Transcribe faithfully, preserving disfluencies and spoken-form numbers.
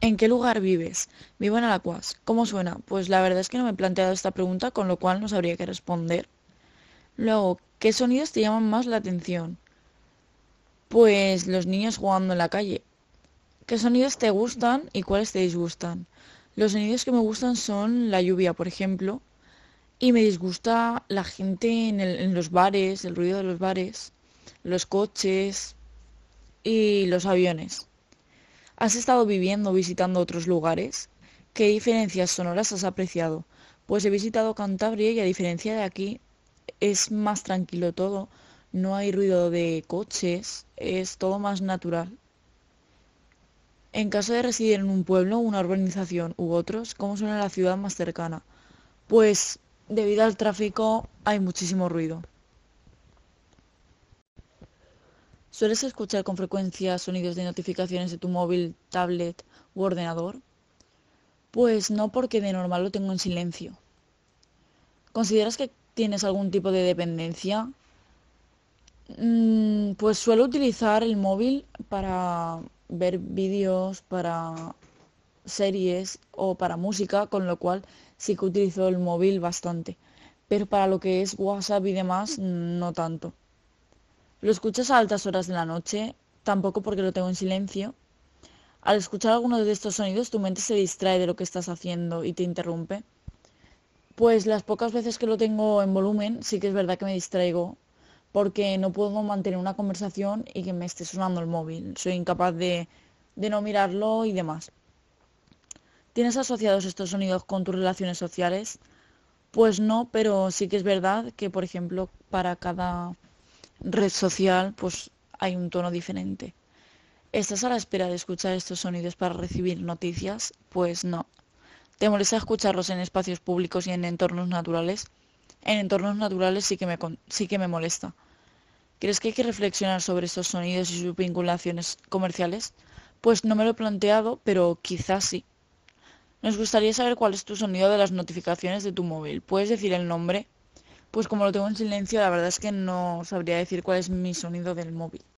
¿En qué lugar vives? Vivo en Alacuas. ¿Cómo suena? Pues la verdad es que no me he planteado esta pregunta, con lo cual no sabría qué responder. Luego, ¿qué sonidos te llaman más la atención? Pues los niños jugando en la calle. ¿Qué sonidos te gustan y cuáles te disgustan? Los sonidos que me gustan son la lluvia, por ejemplo, y me disgusta la gente en, el- en los bares, el ruido de los bares, los coches y los aviones. ¿Has estado viviendo o visitando otros lugares? ¿Qué diferencias sonoras has apreciado? Pues he visitado Cantabria y a diferencia de aquí es más tranquilo todo. No hay ruido de coches, es todo más natural. En caso de residir en un pueblo, una urbanización u otros, ¿cómo suena la ciudad más cercana? Pues debido al tráfico hay muchísimo ruido. ¿Sueles escuchar con frecuencia sonidos de notificaciones de tu móvil, tablet u ordenador? Pues no, porque de normal lo tengo en silencio. ¿Consideras que tienes algún tipo de dependencia? Mm, pues suelo utilizar el móvil para ver vídeos, para series o para música, con lo cual sí que utilizo el móvil bastante. Pero para lo que es WhatsApp y demás, no tanto. ¿Lo escuchas a altas horas de la noche? Tampoco, porque lo tengo en silencio. Al escuchar alguno de estos sonidos, tu mente se distrae de lo que estás haciendo y te interrumpe. Pues las pocas veces que lo tengo en volumen, sí que es verdad que me distraigo, porque no puedo mantener una conversación y que me esté sonando el móvil. Soy incapaz de, de no mirarlo y demás. ¿Tienes asociados estos sonidos con tus relaciones sociales? Pues no, pero sí que es verdad que, por ejemplo, para cada red social, pues hay un tono diferente. ¿Estás a la espera de escuchar estos sonidos para recibir noticias? Pues no. ¿Te molesta escucharlos en espacios públicos y en entornos naturales? En entornos naturales sí que me, con- sí que me molesta. ¿Crees que hay que reflexionar sobre estos sonidos y sus vinculaciones comerciales? Pues no me lo he planteado, pero quizás sí. Nos gustaría saber cuál es tu sonido de las notificaciones de tu móvil. ¿Puedes decir el nombre? Pues como lo tengo en silencio, la verdad es que no sabría decir cuál es mi sonido del móvil.